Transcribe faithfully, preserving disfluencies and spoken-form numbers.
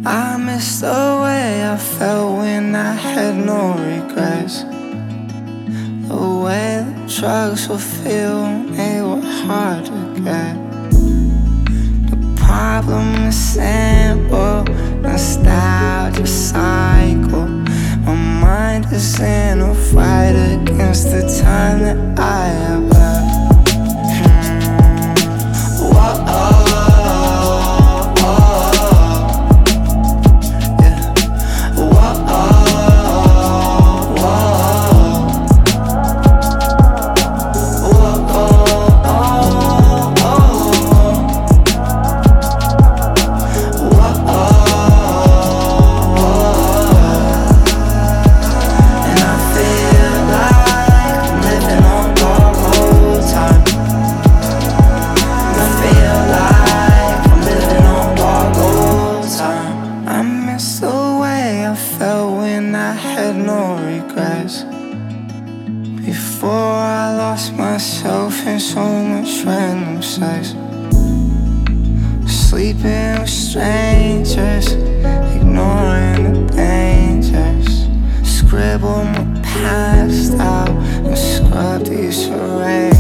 I miss the way I felt when I had no regrets. The way the drugs would feel when they were hard to get. The problem is simple, nostalgia cycle. My mind is in a fight against the time that I have left. I had no regrets. Before I lost myself in so much random sex. Sleeping with strangers, ignoring the dangers. Scribble my past out and scrub these erasers.